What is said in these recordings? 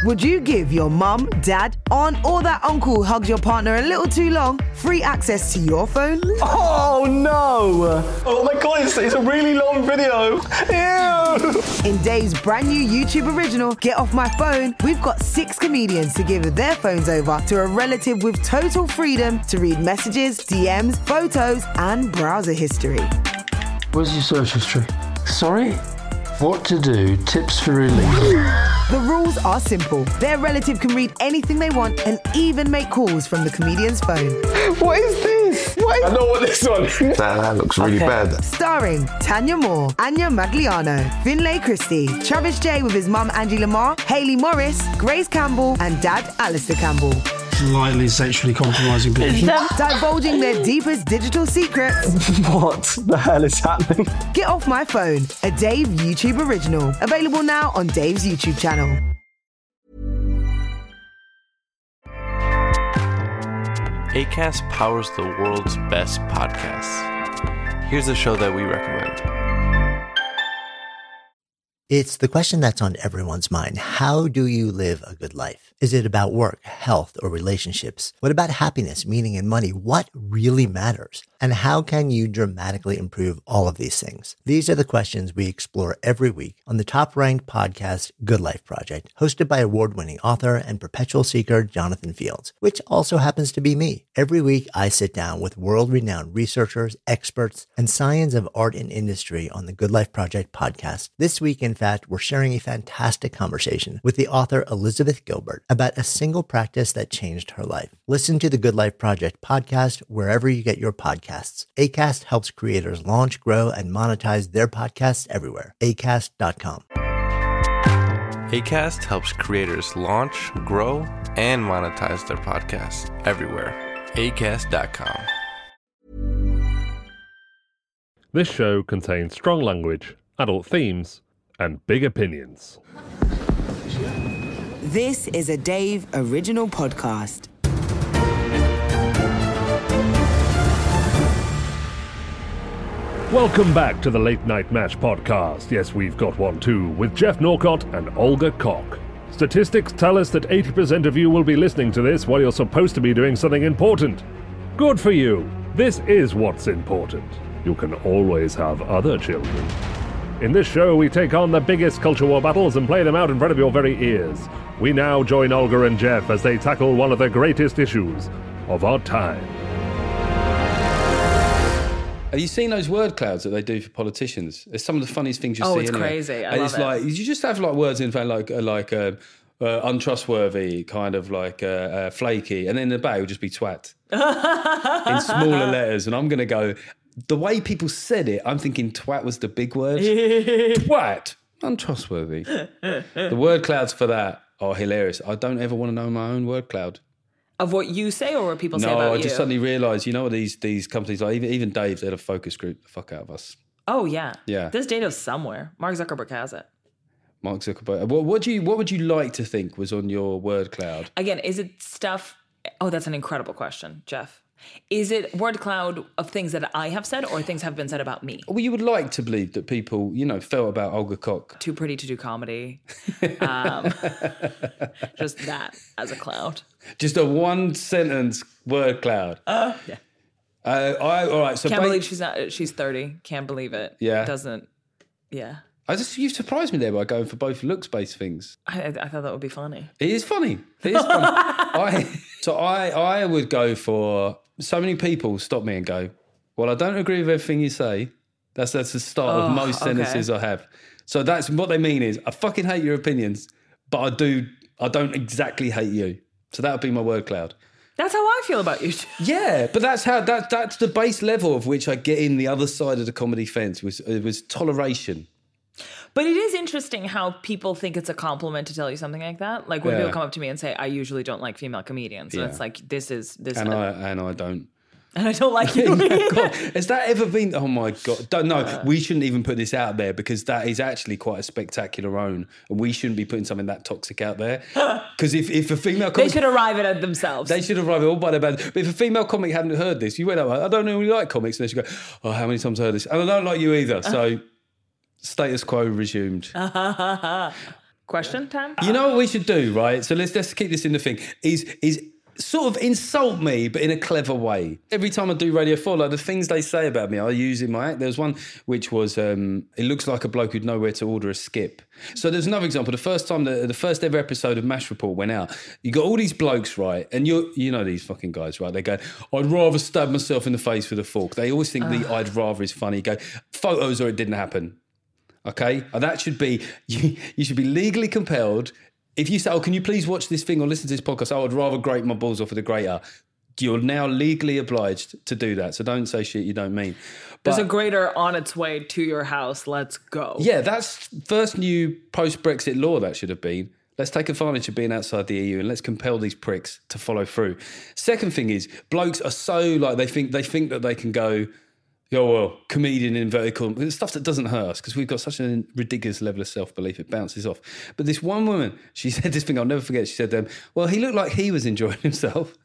Would you give your mum, dad, aunt, or that uncle who hugs your partner a little too long free access to your phone? Oh no! Oh my god, it's a really long video. Ew! In Dave's brand new YouTube original, Get Off My Phone, we've got 6 comedians to give their phones over to a relative with total freedom to read messages, DMs, photos, and browser history. Where's your search history? Sorry? What to do, tips for relief. The rules are simple. Their relative can read anything they want and even make calls from the comedian's phone. What is this? I know what this one is. That looks really bad. Starring Tanya Moore, Anya Magliano, Finlay Christie, Travis J with his mum Angie Lamar, Hayley Morris, Grace Campbell, and dad Alistair Campbell. Slightly sexually compromising people. Divulging their deepest digital secrets. What the hell is happening? Get Off My Phone, a Dave YouTube original. Available now on Dave's YouTube channel. Acast powers the world's best podcasts. Here's a show that we recommend. It's the question that's on everyone's mind. How do you live a good life? Is it about work, health, or relationships? What about happiness, meaning, and money? What really matters? And how can you dramatically improve all of these things? These are the questions we explore every week on the top-ranked podcast, Good Life Project, hosted by award-winning author and perpetual seeker Jonathan Fields, which also happens to be me. Every week, I sit down with world-renowned researchers, experts, and science of art and industry on the Good Life Project podcast. This week, in fact, we're sharing a fantastic conversation with the author Elizabeth Gilbert about a single practice that changed her life. Listen to the Good Life Project podcast wherever you get your podcasts. Acast helps creators launch, grow, and monetize their podcasts everywhere. Acast.com. Acast helps creators launch, grow, and monetize their podcasts everywhere. Acast.com. This show contains strong language, adult themes, and big opinions. This is a Dave original podcast. Welcome back to the Late Night Match podcast. Yes, we've got one too, with Jeff Norcott and Olga Koch. Statistics tell us that 80% of you will be listening to this while you're supposed to be doing something important. Good for you. This is what's important. You can always have other children. In this show, we take on the biggest culture war battles and play them out in front of your very ears. We now join Olga and Jeff as they tackle one of the greatest issues of our time. Have you seen those word clouds that they do for politicians? It's some of the funniest things you see. Oh, it's crazy. I love it's it. like, you just have like words in fact like untrustworthy, kind of like flaky, and then in the back it will just be twat in smaller letters. And I'm going to go, the way people said it, I'm thinking twat was the big word. Twat, untrustworthy. The word clouds for that are hilarious. I don't ever want to know my own word cloud. Of what you say or what people say about you? No, I just suddenly realised, you know what these companies, like even Dave, they had a focus group the fuck out of us. Oh, yeah. Yeah. This data's somewhere. Mark Zuckerberg has it. Mark Zuckerberg. What would you like to think was on your word cloud? Again, is it stuff... Oh, that's an incredible question, Jeff. Is it word cloud of things that I have said or things have been said about me? Well, you would like to believe that people, felt about Olga Koch. Too pretty to do comedy. Just that as a cloud. Just a one sentence word cloud. Yeah. All right. So can't believe she's 30. Can't believe it. Yeah. Doesn't. Yeah. You've surprised me there by going for both looks-based things. I thought that would be funny. It is funny. I would go for, so many people stop me and go, well, I don't agree with everything you say. That's the start of most sentences I have. So that's what they mean is, I fucking hate your opinions, but I don't exactly hate you. So that would be my word cloud. That's how I feel about you. Yeah, but that's the base level of which I get in the other side of the comedy fence was toleration. But it is interesting how people think it's a compliment to tell you something like that. Like when people come up to me and say, I usually don't like female comedians. And it's like, this. And I don't. And I don't like you. God, has that ever been? Oh my God. Don't know. We shouldn't even put this out there because that is actually quite a spectacular own. And we shouldn't be putting something that toxic out there. Because if a female comic... They should arrive at it themselves. They should arrive all by their band. But if a female comic hadn't heard this, you went up, I don't really like comics. And they should go, oh, how many times have I heard this? And I don't like you either. So status quo resumed. Question time? You know what we should do, right? So let's keep this in the thing. Is sort of insult me, but in a clever way. Every time I do Radio 4, like the things they say about me, I use in my act. There was one which was, it looks like a bloke who'd know where to order a skip. So there's another example. The first time, the first ever episode of MASH Report went out, you got all these blokes, right? And you know these fucking guys, right? They go, I'd rather stab myself in the face with a fork. They always think the I'd rather is funny. You go, photos or it didn't happen. Okay? And that should be, you should be legally compelled. If you say, oh, can you please watch this thing or listen to this podcast? I would rather grate my balls off with a grater. You're now legally obliged to do that. So don't say shit you don't mean. There's a grater on its way to your house. Let's go. Yeah, that's first new post-Brexit law that should have been. Let's take advantage of being outside the EU and let's compel these pricks to follow through. Second thing is, blokes are so like, they think that they can go, oh, well, comedian in inverted commas, stuff that doesn't hurt us because we've got such a ridiculous level of self-belief, it bounces off. But this one woman, she said this thing I'll never forget. She said, well, he looked like he was enjoying himself.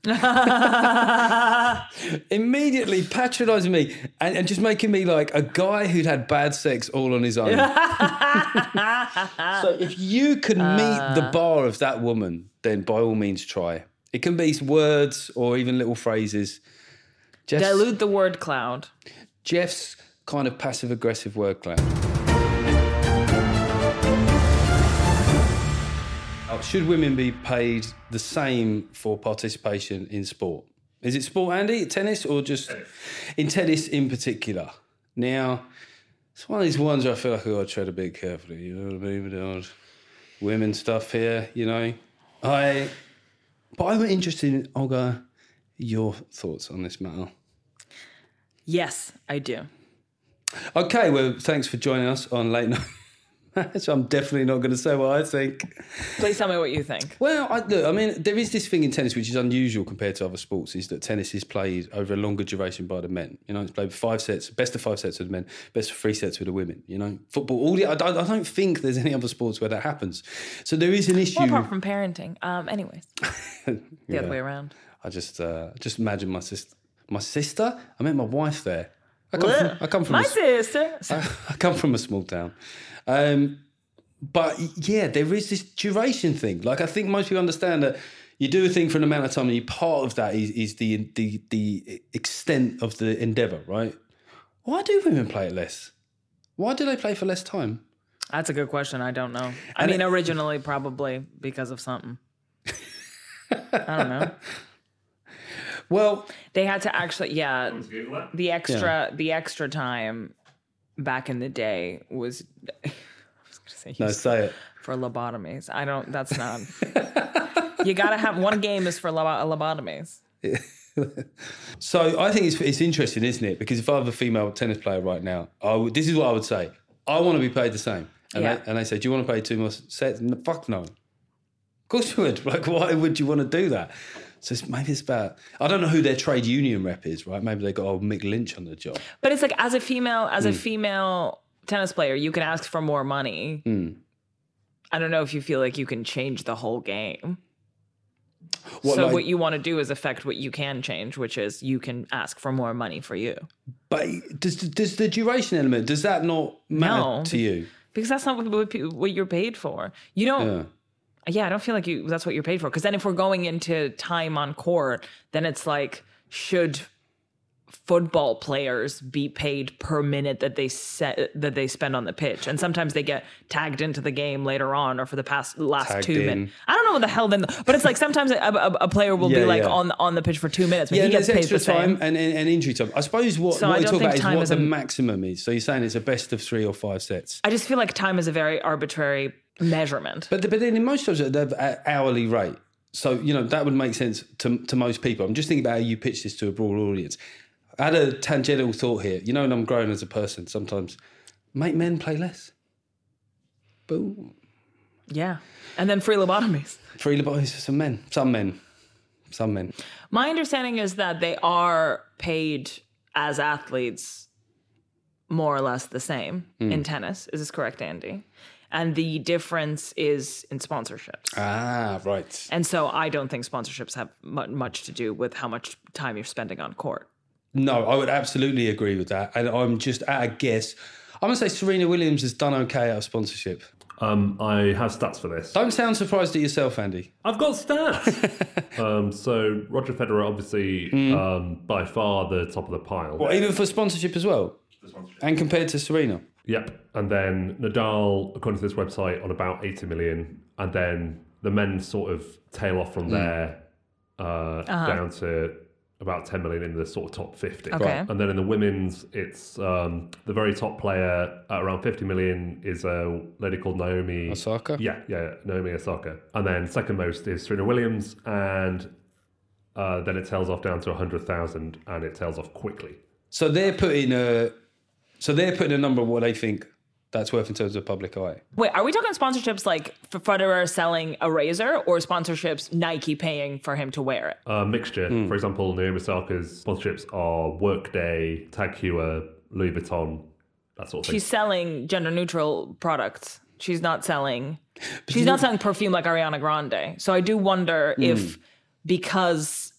Immediately patronising me and just making me like a guy who'd had bad sex all on his own. So if you can meet the bar of that woman, then by all means try. It can be words or even little phrases. Dilute the word cloud. Jeff's kind of passive-aggressive word cloud. Should women be paid the same for participation in sport? Is it sport, Andy? Tennis or just... In tennis in particular. Now, it's one of these ones where I feel like I've got to tread a bit carefully. You know what I mean? With all women stuff here, you know. But I'm interested in, Olga, your thoughts on this matter. Yes, I do. Okay, well, thanks for joining us on Late Night Match. I'm definitely not going to say what I think. Please tell me what you think. Well, there is this thing in tennis which is unusual compared to other sports, is that tennis is played over a longer duration by the men. You know, it's played 5 sets, best of 5 sets with the men, best of 3 sets with the women. You know, football, I don't think there's any other sports where that happens. So there is an issue. Well, apart from parenting. Anyways, the other way around. I just imagine my sister. My sister? I meant my wife there. I come from my sister. I come from a small town. But yeah, there is this duration thing. Like I think most people understand that you do a thing for an amount of time and part of that is the extent of the endeavour, right? Why do women play it less? Why do they play for less time? That's a good question. I don't know. I mean, originally probably because of something. I don't know. Well, they had to actually, the extra time back in the day was, I was going to say it. For lobotomies. That's not, you got to have, one game is for lobotomies. So I think it's interesting, isn't it? Because if I have a female tennis player right now, this is what I would say. I want to be paid the same. And they say, do you want to play 2 more sets? No, fuck no. Of course you would. Like, why would you want to do that? So maybe it's about, I don't know who their trade union rep is, right? Maybe they got old Mick Lynch on the job. But it's like, as a female tennis player, you can ask for more money. I don't know if you feel like you can change the whole game. What you want to do is affect what you can change, which is you can ask for more money for you. But does the duration element, does that not matter to you? Because that's not what you're paid for. You don't... Yeah, I don't feel like that's what you're paid for. Because then if we're going into time on court, then it's like, should football players be paid per minute that they spend on the pitch? And sometimes they get tagged into the game later on or for the last 2 minutes. I don't know what the hell then, but it's like sometimes a player will be on the pitch for 2 minutes. But he gets paid extra the same. time and injury time. I suppose what we talk about is what the maximum is. So you're saying it's a best of 3 or 5 sets. I just feel like time is a very arbitrary measurement. But then in most jobs, they're hourly rate. So, you know, that would make sense to most people. I'm just thinking about how you pitch this to a broad audience. I had a tangential thought here. You know, when I'm growing as a person, sometimes make men play less. Boom. Yeah. And then free lobotomies. Free lobotomies for some men. Some men. My understanding is that they are paid as athletes more or less the same in tennis. Is this correct, Andy? And the difference is in sponsorships. Ah, right. And so I don't think sponsorships have much to do with how much time you're spending on court. No, I would absolutely agree with that. And I'm just at a guess. I'm going to say Serena Williams has done okay out of sponsorship. I have stats for this. Don't sound surprised at yourself, Andy. I've got stats. So Roger Federer, obviously, by far the top of the pile. What, even for sponsorship as well? And compared to Serena? Yep. And then Nadal, according to this website, on about 80 million. And then the men sort of tail off from there down to about 10 million in the sort of top 50. Okay. Right. And then in the women's, it's the very top player at around 50 million is a lady called Naomi Osaka. Yeah, Naomi Osaka. And then second most is Serena Williams, and then it tails off down to 100,000, and it tails off quickly. So they're putting a number of what they think that's worth in terms of public eye. Wait, are we talking sponsorships like for Federer selling a razor, or sponsorships Nike paying for him to wear it? Mixture. For example, Naomi Osaka's sponsorships are Workday, Tag Heuer, Louis Vuitton, that sort of thing. She's selling gender-neutral products. She's not selling perfume like Ariana Grande. So I do wonder if because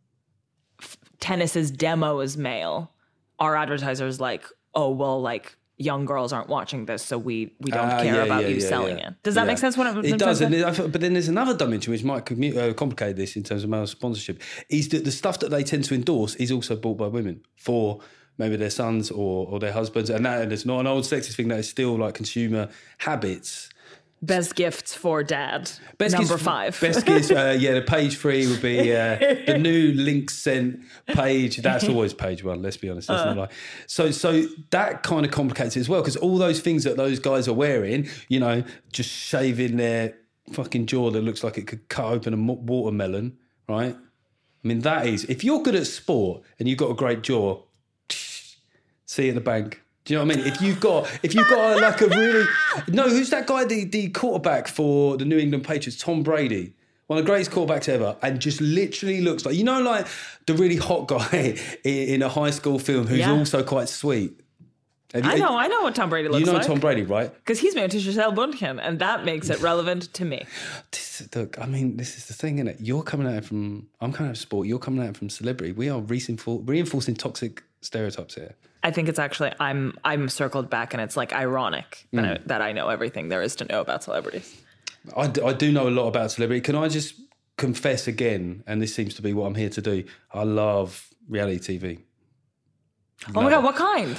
tennis's demo is male, our advertisers like, oh, well, like, young girls aren't watching this, so we don't care about you selling it. Does that make sense? It does, but then there's another dimension which might complicate this in terms of male sponsorship, is that the stuff that they tend to endorse is also bought by women for maybe their sons or their husbands, and it's not an old sexist thing, that is still like consumer habits. Best gifts for dad. Number 5. Best gifts, the page 3 would be the new links sent page. That's always page 1, let's be honest. That's not like. So that kind of complicates it as well, because all those things that those guys are wearing, you know, just shaving their fucking jaw that looks like it could cut open a watermelon, right? I mean, that is, if you're good at sport and you've got a great jaw, see you at the bank. Do you know what I mean? If you've got like a really... No, who's that guy, the quarterback for the New England Patriots, Tom Brady? One of the greatest quarterbacks ever, and just literally looks like, you know, like the really hot guy in a high school film who's also quite sweet. I know what Tom Brady looks like. You know Tom Brady, right? Because he's married to Gisele Bündchen, and that makes it relevant to me. Look, I mean, this is the thing, isn't it? I'm coming at it from sport, you're coming at it from celebrity. We are reinforcing toxic stereotypes here. I think it's actually, I'm circled back, and it's like ironic that I know everything there is to know about celebrities. I do know a lot about celebrity. Can I just confess again, and this seems to be what I'm here to do, I love reality TV. Oh my God, what kind?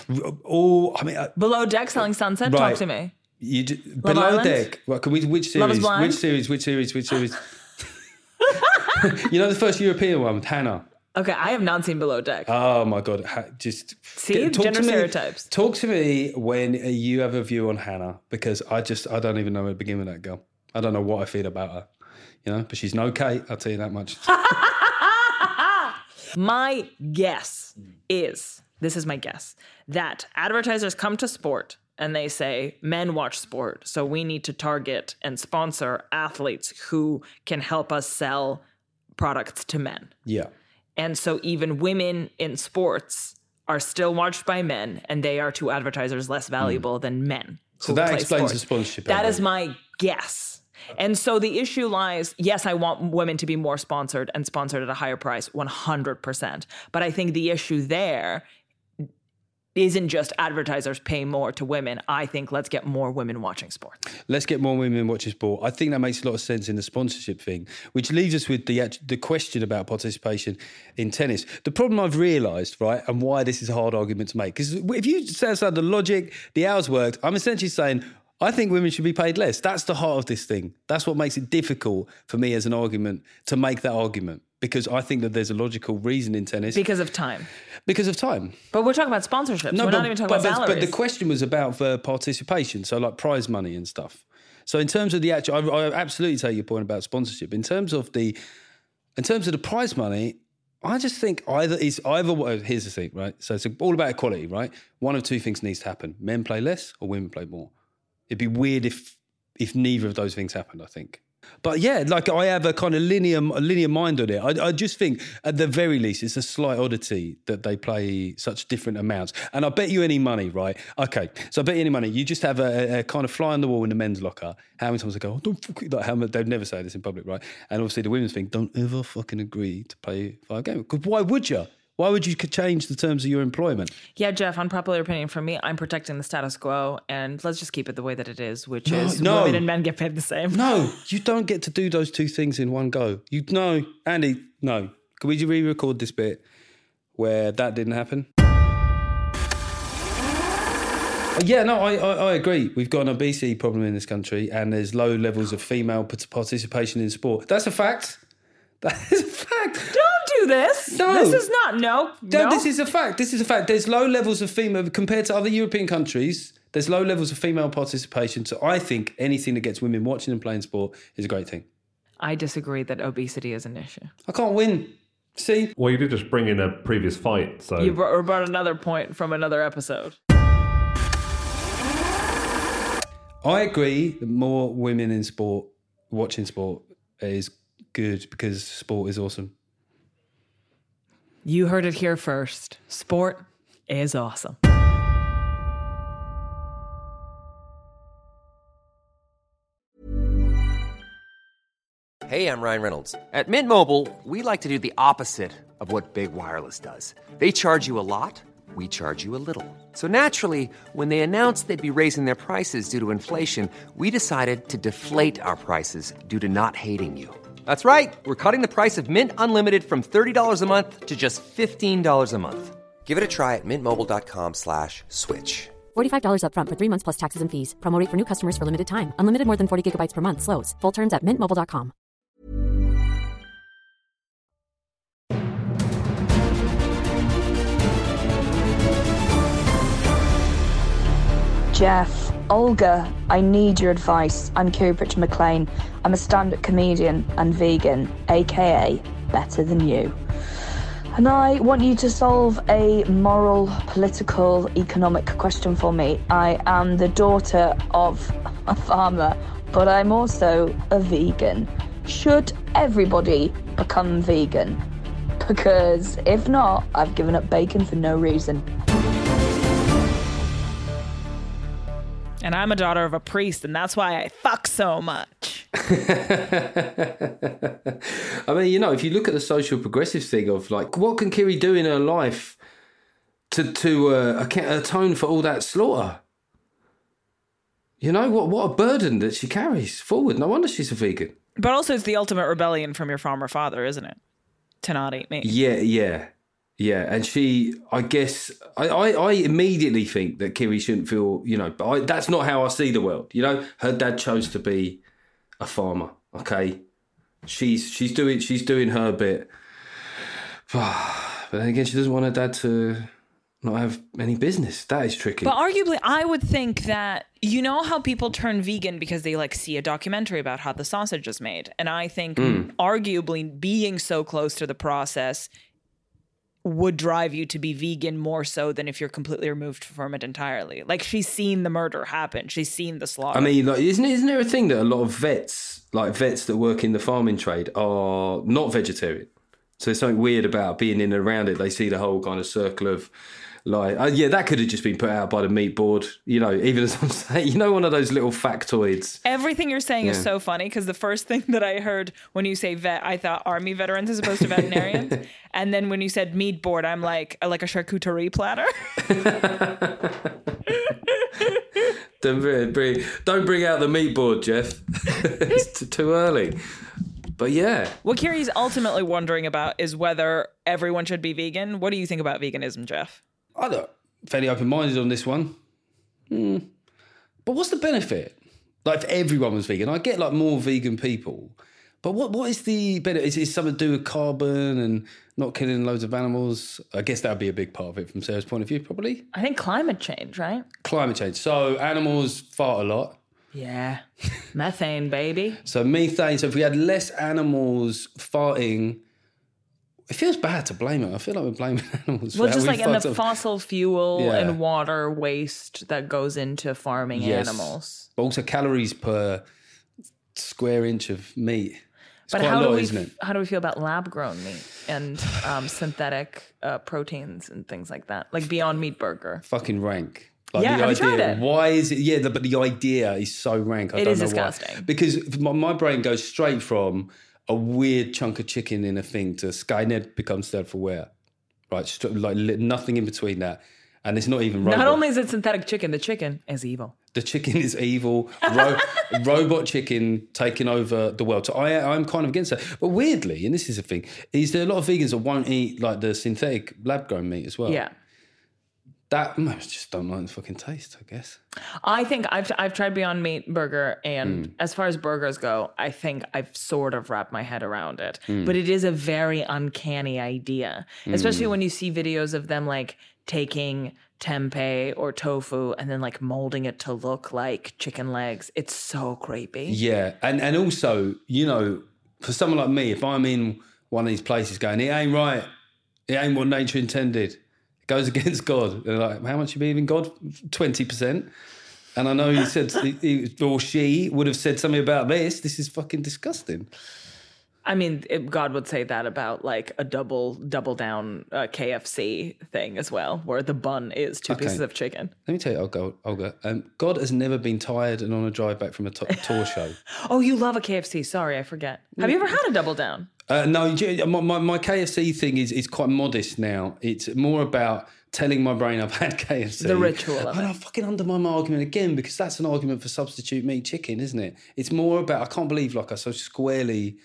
Below Deck, Selling Sunset, talk to me. Below Deck, right, can we, which series? Which series? You know the first European one with Hannah? Okay, I have not seen Below Deck. Oh my God. Just see, gender stereotypes. Talk to me when you have a view on Hannah, because I don't even know where to begin with that girl. I don't know what I feel about her, you know, but she's no Kate, I'll tell you that much. My guess is, this is my guess, that advertisers come to sport and they say, men watch sport, so we need to target and sponsor athletes who can help us sell products to men. Yeah. And so even women in sports are still watched by men, and they are to advertisers less valuable than men. So that explains the sponsorship. That is my guess. And so the issue lies, yes, I want women to be more sponsored and sponsored at a higher price, 100%. But I think the issue there isn't just advertisers pay more to women. I think let's get more women watching sport. Let's get more women watching sport. I think that makes a lot of sense in the sponsorship thing, which leaves us with the question about participation in tennis. The problem I've realised, right, and why this is a hard argument to make, because if you set aside the logic, the hours worked, I'm essentially saying, I think women should be paid less. That's the heart of this thing. That's what makes it difficult for me as an argument to make that argument, because I think that there's a logical reason in tennis. Because of time. Because of time. But we're talking about sponsorships. We're not even talking about salaries. But the question was about participation, so like prize money and stuff. So in terms of the actual, I absolutely take your point about sponsorship. In terms of the prize money, I just think here's the thing, right? So it's all about equality, right? One of two things needs to happen. Men play less or women play more. It'd be weird if neither of those things happened, I think. But yeah, like I have a kind of linear mind on it. I just think at the very least it's a slight oddity that they play such different amounts. And I bet you any money, right? Okay, so I bet you any money, you just have a kind of fly on the wall in the men's locker. How many times they go, oh, don't fucking, like, they'd never say this in public, right? And obviously the women's thing, don't ever fucking agree to play 5 games. Because why would you? Why would you change the terms of your employment? Yeah, Jeff, unpopular opinion from me, I'm protecting the status quo, and let's just keep it the way that it is, which is women and men get paid the same. No, you don't get to do those two things in one go. Andy, no. Can we re-record this bit where that didn't happen? Yeah, no, I agree. We've got an obesity problem in this country, and there's low levels of female participation in sport. That's a fact. That is a fact. Don't do this. No. This is not, no. This is a fact. This is a fact. There's low levels of female, compared to other European countries, there's low levels of female participation. So I think anything that gets women watching and playing sport is a great thing. I disagree that obesity is an issue. I can't win. See? Well, you did just bring in a previous fight, so... You brought another point from another episode. I agree that more women in sport, watching sport, is good because sport is awesome. You heard it here first. Sport is awesome. Hey, I'm Ryan Reynolds. At Mint Mobile, we like to do the opposite of what Big Wireless does. They charge you a lot, we charge you a little. So naturally, when they announced they'd be raising their prices due to inflation, we decided to deflate our prices due to not hating you. That's right. We're cutting the price of Mint Unlimited from $30 a month to just $15 a month. Give it a try at mintmobile.com/switch. $45 up front for 3 months plus taxes and fees. Promo rate for new customers for limited time. Unlimited more than 40 gigabytes per month. Slows full terms at mintmobile.com. Jeff, Olga, I need your advice. I'm Kiri Pritchard McLean. I'm a stand-up comedian and vegan, aka Better Than You. And I want you to solve a moral, political, economic question for me. I am the daughter of a farmer, but I'm also a vegan. Should everybody become vegan? Because if not, I've given up bacon for no reason. And I'm a daughter of a priest, and that's why I fuck so much. I mean, you know, if you look at the social progressive thing of like, what can Kiri do in her life to atone for all that slaughter? You know, what a burden that she carries forward. No wonder she's a vegan. But also it's the ultimate rebellion from your farmer father, isn't it? To not eat meat. Yeah. And she, I guess, I immediately think that Kiri shouldn't feel, you know, but that's not how I see the world. You know, her dad chose to be a farmer. Okay, she's doing her bit, but then again, she doesn't want her dad to not have any business. That is tricky. But arguably, I would think that, you know how people turn vegan because they like see a documentary about how the sausage is made, and I think arguably being so close to the process would drive you to be vegan more so than if you're completely removed from it entirely. Like, she's seen the murder happen. She's seen the slaughter. I mean, like, isn't there a thing that a lot of vets that work in the farming trade are not vegetarian? So there's something weird about being in and around it. They see the whole kind of circle of like, that could have just been put out by the meat board. You know, even as I'm saying, you know, one of those little factoids. Everything you're saying is so funny because the first thing that I heard when you say vet, I thought army veterans as opposed to veterinarians. And then when you said meat board, I'm like a charcuterie platter. Don't bring out the meat board, Jeff. It's too early. But yeah. What Kiri's ultimately wondering about is whether everyone should be vegan. What do you think about veganism, Jeff? I'm fairly open-minded on this one. But what's the benefit? Like, if everyone was vegan, I get like more vegan people. But what is the benefit? Is it something to do with carbon and not killing loads of animals? I guess that would be a big part of it from Sarah's point of view, probably. I think climate change, right? Climate change. So animals fart a lot. Yeah. Methane, baby. So methane. So if we had less animals farting, it feels bad to blame it. I feel like we're blaming animals. Well, just like in the fossil fuel and water waste that goes into farming animals. But also calories per square inch of meat. It's but quite a lot, isn't it? How do we feel about lab-grown meat and synthetic proteins and things like that? Like Beyond Meat Burger. Fucking rank. Like have you tried it? Why is it? Yeah, but the idea is so rank. I don't know disgusting. Why. Because my brain goes straight from a weird chunk of chicken in a thing to Skynet becomes self-aware. right? Like nothing in between that. And it's not even robot. Not only is it synthetic chicken, the chicken is evil. The chicken is evil. Robot chicken taking over the world. So I'm kind of against that. But weirdly, and this is the thing, is there a lot of vegans that won't eat like the synthetic lab-grown meat as well? Yeah. That I just don't like the fucking taste, I guess. I think I've tried Beyond Meat burger, and as far as burgers go, I think I've sort of wrapped my head around it. But it is a very uncanny idea, especially when you see videos of them like taking tempeh or tofu and then like molding it to look like chicken legs. It's so creepy. Yeah, and also, you know, for someone like me, if I'm in one of these places going, it ain't right, it ain't what nature intended, it goes against God. They're like, how much you believe in God? 20%. And I know he said, he or she would have said something about this. This is fucking disgusting. I mean, God would say that about like a double down KFC thing as well, where the bun is two pieces of chicken. Let me tell you, Olga, God has never been tired and on a drive back from a tour show. Oh, you love a KFC. Sorry, I forget. Have you ever had a double down? No, my KFC thing is quite modest now. It's more about telling my brain I've had KFC. The ritual of it. I fucking undermine my argument again, because that's an argument for substitute meat chicken, isn't it? It's more about, I can't believe like I so squarely...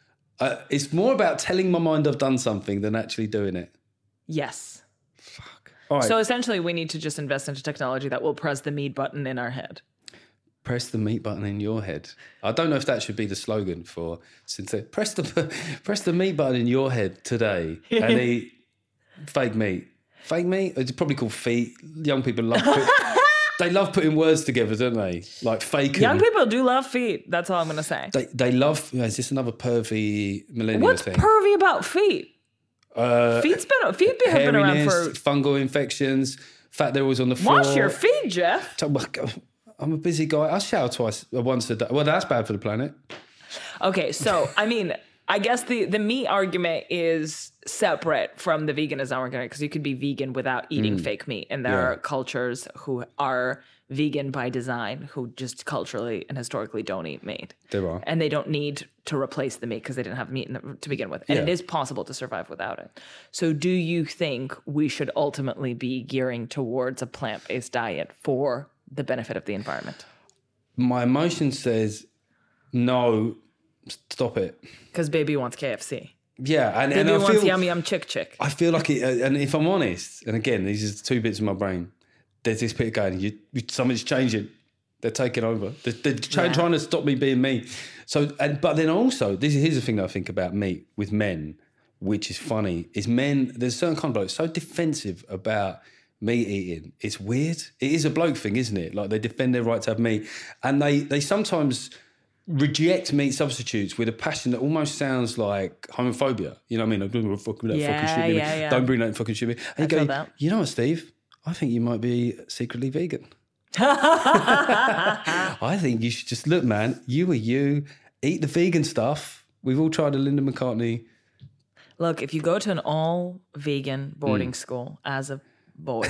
it's more about telling my mind I've done something than actually doing it. Yes. Fuck. All right. So essentially we need to just invest into technology that will press the meat button in our head. Press the meat button in your head. I don't know if that should be the slogan for synthetic. Press the meat button in your head today and eat fake meat. Fake meat? It's probably called feet. Young people love they love putting words together, don't they? Like fake. Young people do love feet. That's all I'm going to say. They love... Is this another pervy millennial What's thing? What's pervy about feet? Feet have been around for... fungal infections, fact they're always on the floor. Wash your feet, Jeff. I'm a busy guy. I shower once a day. Well, that's bad for the planet. Okay, so, I mean... I guess the meat argument is separate from the veganism argument, because you could be vegan without eating fake meat. And there are cultures who are vegan by design who just culturally and historically don't eat meat. There are. And they don't need to replace the meat because they didn't have meat to begin with. And it is possible to survive without it. So do you think we should ultimately be gearing towards a plant-based diet for the benefit of the environment? My emotion says no. Stop it. Because baby wants KFC. Yeah, and baby I wants feel yum chick. I feel like it, and if I'm honest, and again, these are the two bits of my brain. There's this bit going, something's changing. They're taking over. They're trying to stop me being me. So, but then also, here's the thing that I think about meat with men, which is funny, is men. There's a certain kind of bloke so defensive about meat eating. It's weird. It is a bloke thing, isn't it? Like they defend their right to have meat, and they sometimes reject meat substitutes with a passion that almost sounds like homophobia. You know what I mean? Like, don't fucking shit me. Don't bring that fucking shit me. And you go, you know what, Steve? I think you might be secretly vegan. I think you should just look, man. You are you. Eat the vegan stuff. We've all tried a Linda McCartney. Look, if you go to an all-vegan boarding school as a boy...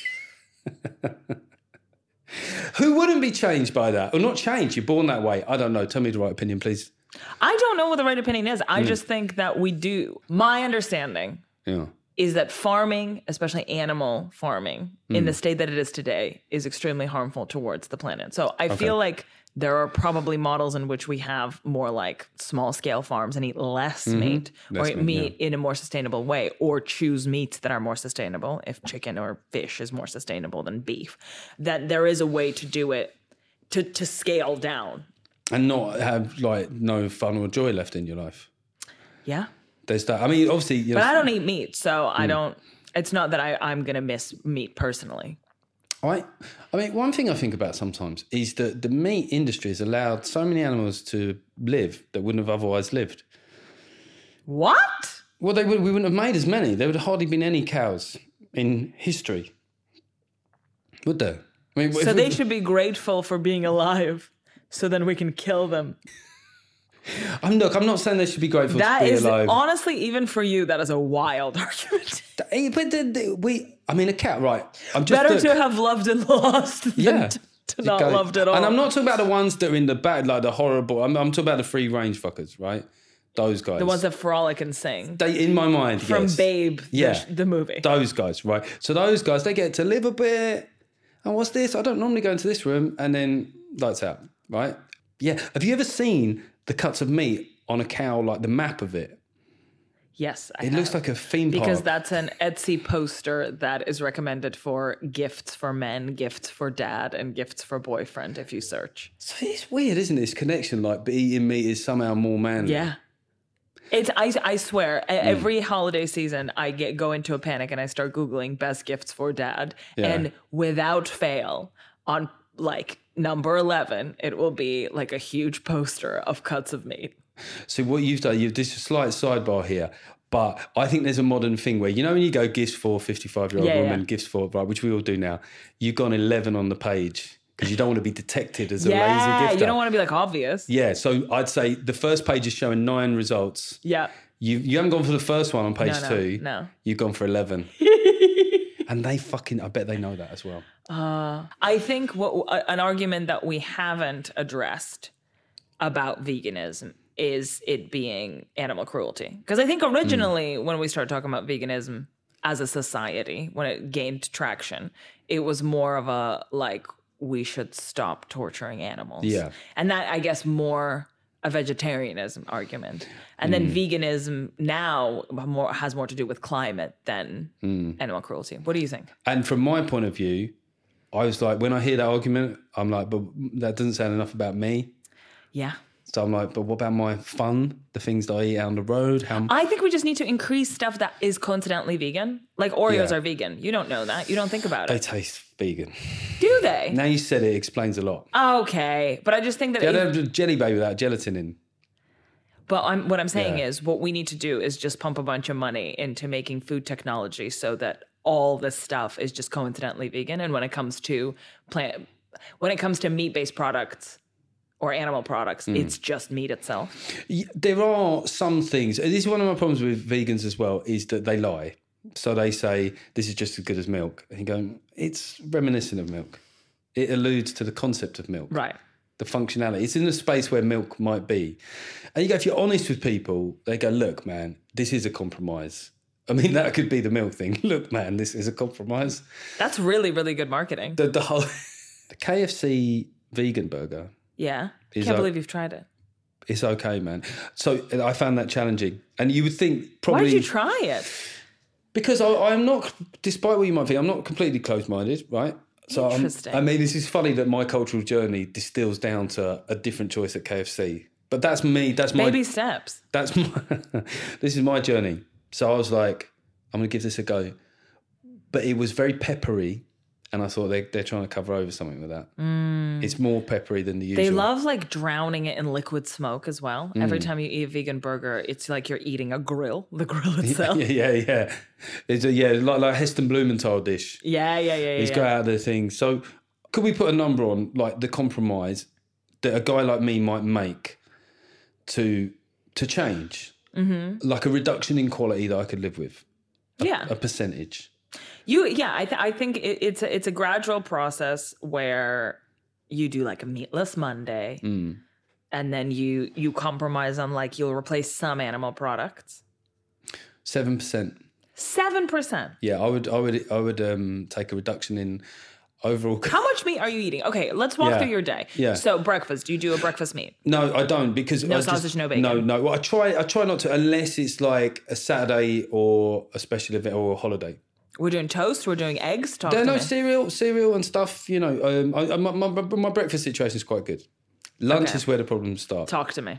Who wouldn't be changed by that? Or not changed, you're born that way. I don't know. Tell me the right opinion, please. I don't know what the right opinion is. I just think that we do. My understanding is that farming, especially animal farming, in the state that it is today, is extremely harmful towards the planet. So I feel like there are probably models in which we have more like small scale farms and eat less meat, or eat meat in a more sustainable way, or choose meats that are more sustainable if chicken or fish is more sustainable than beef. That there is a way to do it to scale down. And not have like no fun or joy left in your life. Yeah. There's that. I mean, obviously... But I don't eat meat, so I don't... It's not that I'm going to miss meat personally. I mean, one thing I think about sometimes is that the meat industry has allowed so many animals to live that wouldn't have otherwise lived. What? Well, we wouldn't have made as many. There would have hardly been any cows in history. Would there? I mean, so they should be grateful for being alive so then we can kill them. I'm not saying they should be grateful to be alive. Honestly, even for you, that is a wild argument. But a cat, right? Better to have loved and lost than to not loved at all. And I'm not talking about the ones that are in the bad, like the horrible. I'm talking about the free range fuckers, right? Those guys. The ones that frolic and sing. They, in my mind, From yes. Babe, the movie. Those guys, right? So those guys, they get to live a bit. And what's this? I don't normally go into this room. And then lights out, right? Yeah. Have you ever seen the cuts of meat on a cow, like the map of it? Yes, It looks like a theme park. Because that's an Etsy poster that is recommended for gifts for men, gifts for dad, and gifts for boyfriend if you search. So it's weird, isn't it? This connection, like eating meat is somehow more manly. Yeah. I swear, every holiday season, I go into a panic and I start Googling best gifts for dad. Yeah. And without fail, on like number 11, it will be like a huge poster of cuts of meat. So what you've done, this is a slight sidebar here, but I think there's a modern thing where, you know, when you go gifts for 55-year-old woman, gifts for, right, which we all do now, you've gone 11 on the page because you don't want to be detected as a lazy gifter. You don't want to be like obvious. Yeah, so I'd say the first page is showing 9 results. Yeah. You haven't gone for the first one on page 2. No. You've gone for 11. And I bet they know that as well. I think an argument that we haven't addressed about veganism is it being animal cruelty. Because I think originally when we started talking about veganism as a society, when it gained traction, it was more of a like, we should stop torturing animals. Yeah. And that, I guess, more a vegetarianism argument. And then veganism now has more to do with climate than animal cruelty. What do you think? And from my point of view, I was like, when I hear that argument, I'm like, but that doesn't sound enough about me. Yeah. So I'm like, but what about my fun? The things that I eat out on the road? I think we just need to increase stuff that is coincidentally vegan. Like Oreos are vegan. You don't know that. You don't think about They it. taste vegan. Do they? Now you said it explains a lot. Okay. But I just think that... They don't have Jelly Baby without gelatin in. But what I'm saying is what we need to do is just pump a bunch of money into making food technology so that all this stuff is just coincidentally vegan. And when it comes to meat-based products or animal products, it's just meat itself. There are some things. This is one of my problems with vegans as well, is that they lie. So they say, this is just as good as milk. And you go, it's reminiscent of milk. It alludes to the concept of milk. Right. The functionality. It's in the space where milk might be. And you go, if you're honest with people, they go, look, man, this is a compromise. I mean, that could be the milk thing. Look, man, this is a compromise. That's really, really good marketing. The KFC vegan burger. Yeah. Can't believe you've tried it. It's okay, man. So I found that challenging. And you would think probably... Why did you try it? Because I'm not, despite what you might think, I'm not completely closed-minded, right? So Interesting. I mean, this is funny that my cultural journey distills down to a different choice at KFC. But that's me. That's my... Baby steps. That's my... This is my journey. So I was like, I'm going to give this a go. But it was very peppery. And I thought they're trying to cover over something with that. It's more peppery than the usual. They love like drowning it in liquid smoke as well. Every time you eat a vegan burger, it's like you're eating a grill, the grill itself. Yeah. It's like Heston Blumenthal dish. Yeah. He's got out of the thing. So could we put a number on like the compromise that a guy like me might make to change? Mm-hmm. Like a reduction in quality that I could live with. A percentage. I think it's a gradual process where you do like a meatless Monday, and then you compromise on like you'll replace some animal products. 7%. 7%. Yeah, I would take a reduction in overall. How much meat are you eating? Okay, let's walk through your day. Yeah. So breakfast, do you do a breakfast meat? No, I don't because no sausage, no bacon. No. Well, I try not to unless it's like a Saturday or a special event or a holiday. We're doing toast. We're doing eggs. Cereal and stuff. You know, my breakfast situation is quite good. Lunch is where the problems start. Talk to me.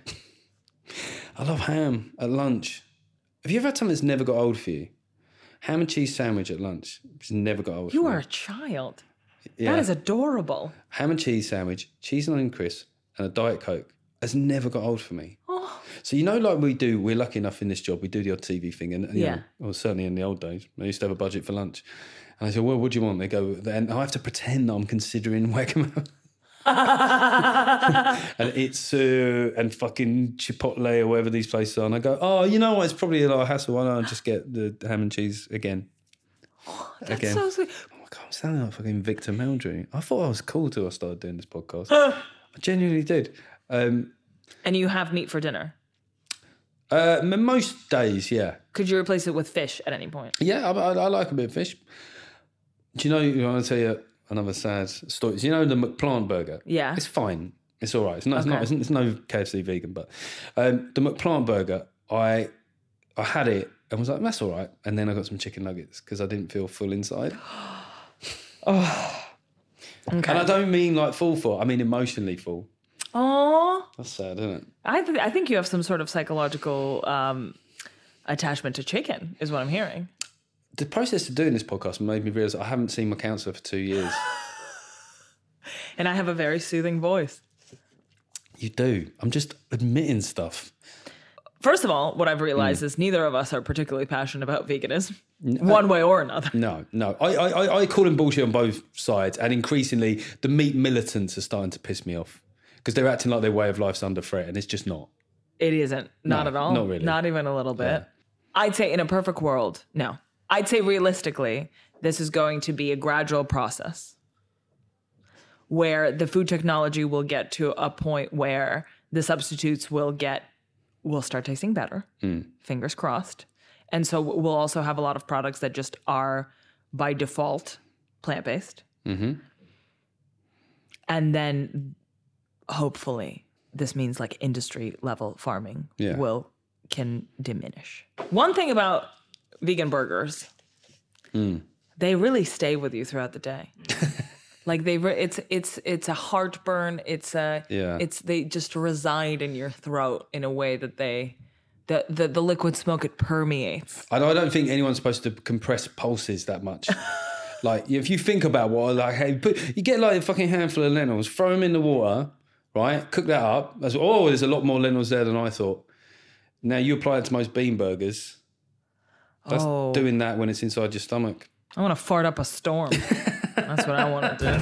I love ham at lunch. Have you ever had something that's never got old for you? Ham and cheese sandwich at lunch. It's never got old. You are a child. Yeah. That is adorable. Ham and cheese sandwich, cheese and onion crisp, and a Diet Coke has never got old for me. Oh. So, you know, like we're lucky enough in this job, we do the odd TV thing. And, you know, well, certainly in the old days, I used to have a budget for lunch. And I said, well, what do you want? They go, and I have to pretend that I'm considering Wagamama. And it's and fucking Chipotle or whatever these places are. And I go, oh, you know what? It's probably a lot of hassle. Why don't I just get the ham and cheese again? That's so sweet. Oh my God, I'm sounding like fucking Victor Meldrew. I thought I was cool till I started doing this podcast. I genuinely did. And you have meat for dinner? Most days, yeah. Could you replace it with fish at any point? Yeah, I like a bit of fish. Do you know, I'll tell you another sad story. Do you know the McPlant burger? Yeah. It's fine. It's all right. It's no KFC vegan, but the McPlant burger, I had it and was like, that's all right. And then I got some chicken nuggets because I didn't feel full inside. Oh. Okay. And I don't mean like full, I mean emotionally full. Oh. That's sad, isn't it? I think you have some sort of psychological attachment to chicken, is what I'm hearing. The process of doing this podcast made me realise I haven't seen my counsellor for 2 years. And I have a very soothing voice. You do. I'm just admitting stuff. First of all, what I've realised is neither of us are particularly passionate about veganism, one way or another. No. I call him bullshit on both sides, and increasingly the meat militants are starting to piss me off because they're acting like their way of life's under threat, and it's just not. It isn't. Not at all. Not really. Not even a little bit. Yeah. I'd say in a perfect world, no. I'd say realistically, this is going to be a gradual process where the food technology will get to a point where the substitutes will start tasting better. Fingers crossed. And so we'll also have a lot of products that just are by default plant-based. Mm-hmm. And then hopefully this means like industry level farming can diminish. One thing about vegan burgers, they really stay with you throughout the day. Like it's a heartburn. They just reside in your throat in a way that the liquid smoke, it permeates. I don't think anyone's supposed to compress pulses that much. Like if you think about you get like a fucking handful of lentils, throw them in the water, right? Cook that up. There's a lot more lentils there than I thought. Now you apply it to most bean burgers. That's doing that when it's inside your stomach. I want to fart up a storm. That's what I want to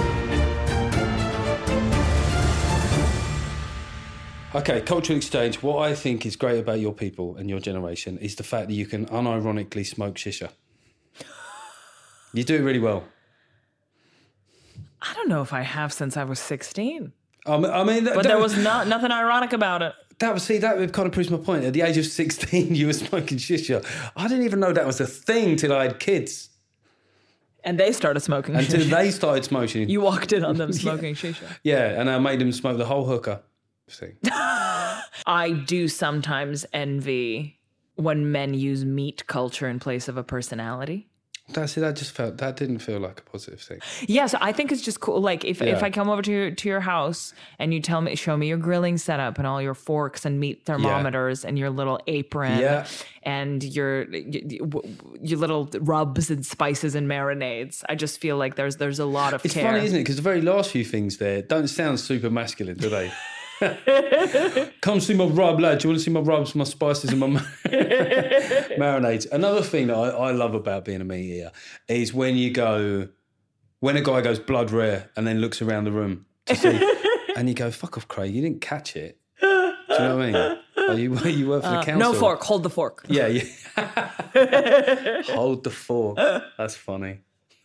do. Okay, cultural exchange. What I think is great about your people and your generation is the fact that you can unironically smoke shisha. You do it really well. I don't know if I have since I was 16. I mean, but there was nothing ironic about it. That kind of proves my point. At the age of 16, you were smoking shisha. I didn't even know that was a thing till I had kids. And they started smoking Until shisha. they started smoking. You walked in on them smoking shisha. Yeah, and I made them smoke the whole hookah thing. I do sometimes envy when men use meat culture in place of a personality. That didn't feel like a positive thing. Yeah, so I think it's just cool. Like if I come over to your house and you show me your grilling setup and all your forks and meat thermometers and your little apron and your little rubs and spices and marinades, I just feel like there's a lot of care. It's funny, isn't it? Because the very last few things there don't sound super masculine, do they? Come see my rub, lad. Do you want to see my rubs, my spices and my marinades? Another thing that I love about being a meat eater is when a guy goes blood rare and then looks around the room to see, and you go, fuck off, Craig, you didn't catch it. Do you know what I mean? You work for the council. No fork, hold the fork. Yeah. Hold the fork. That's funny.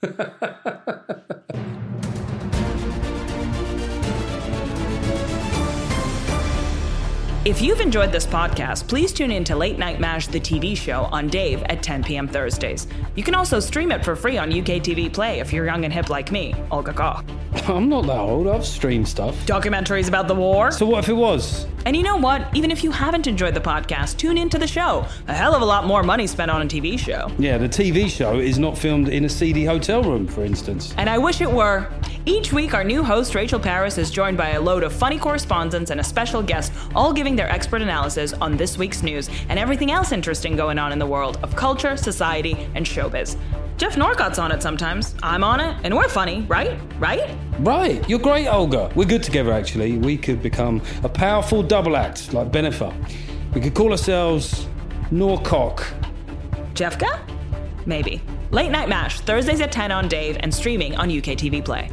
If you've enjoyed this podcast, please tune in to Late Night MASH, the TV show, on Dave at 10 p.m. Thursdays. You can also stream it for free on UK TV Play if you're young and hip like me, Olga Koch. I'm not that old. I've streamed stuff. Documentaries about the war. So what if it was? And you know what? Even if you haven't enjoyed the podcast, tune into the show. A hell of a lot more money spent on a TV show. Yeah, the TV show is not filmed in a seedy hotel room, for instance. And I wish it were. Each week, our new host, Rachel Paris, is joined by a load of funny correspondents and a special guest, all giving their expert analysis on this week's news and everything else interesting going on in the world of culture, society, and showbiz. Jeff Norcott's on it sometimes. I'm on it, and we're funny, right? Right. You're great, Olga. We're good together, actually. We could become a powerful double act like Benefa. We could call ourselves Norcock. Jeffka? Maybe. Late Night MASH, Thursdays at 10 on Dave and streaming on UK TV Play.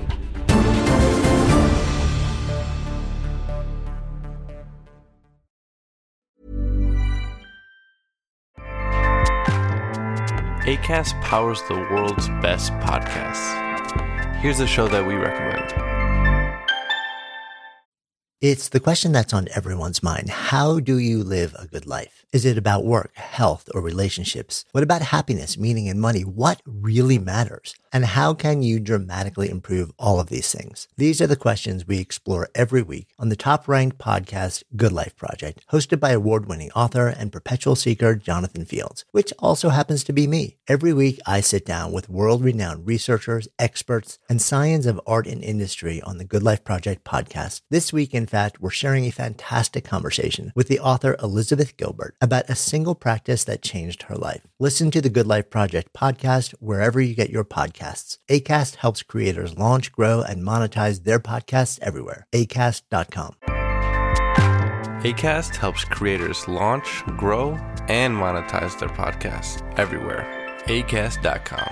Acast powers the world's best podcasts. Here's a show that we recommend. It's the question that's on everyone's mind. How do you live a good life? Is it about work, health, or relationships? What about happiness, meaning, and money? What really matters? And how can you dramatically improve all of these things? These are the questions we explore every week on the top-ranked podcast Good Life Project, hosted by award-winning author and perpetual seeker Jonathan Fields, which also happens to be me. Every week, I sit down with world-renowned researchers, experts, and science of art and industry on the Good Life Project podcast. This week, in fact, we're sharing a fantastic conversation with the author Elizabeth Gilbert about a single practice that changed her life. Listen to the Good Life Project podcast wherever you get your podcasts. Acast helps creators launch, grow, and monetize their podcasts everywhere. Acast.com. Acast helps creators launch, grow, and monetize their podcasts everywhere. Acast.com.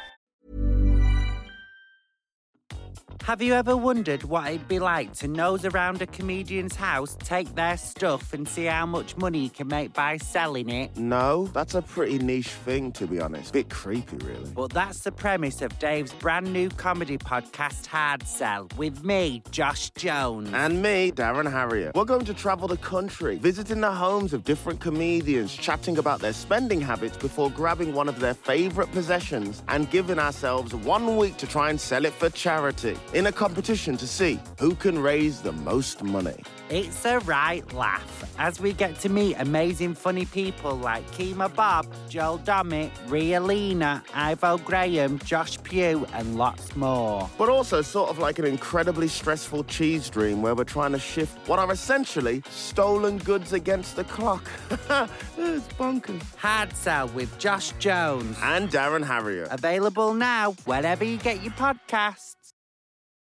Have you ever wondered what it'd be like to nose around a comedian's house, take their stuff, and see how much money you can make by selling it? No, that's a pretty niche thing, to be honest. Bit creepy, really. But that's the premise of Dave's brand new comedy podcast, Hard Sell, with me, Josh Jones. And me, Darren Harriott. We're going to travel the country, visiting the homes of different comedians, chatting about their spending habits before grabbing one of their favourite possessions and giving ourselves 1 week to try and sell it for charity, in a competition to see who can raise the most money. It's a right laugh, as we get to meet amazing funny people like Kemah Bob, Joel Dommett, Ria Lina, Ivo Graham, Josh Pugh, and lots more. But also sort of like an incredibly stressful cheese dream where we're trying to shift what are essentially stolen goods against the clock. It's bonkers. Hard Sell with Josh Jones and Darren Harriott. Available now wherever you get your podcasts.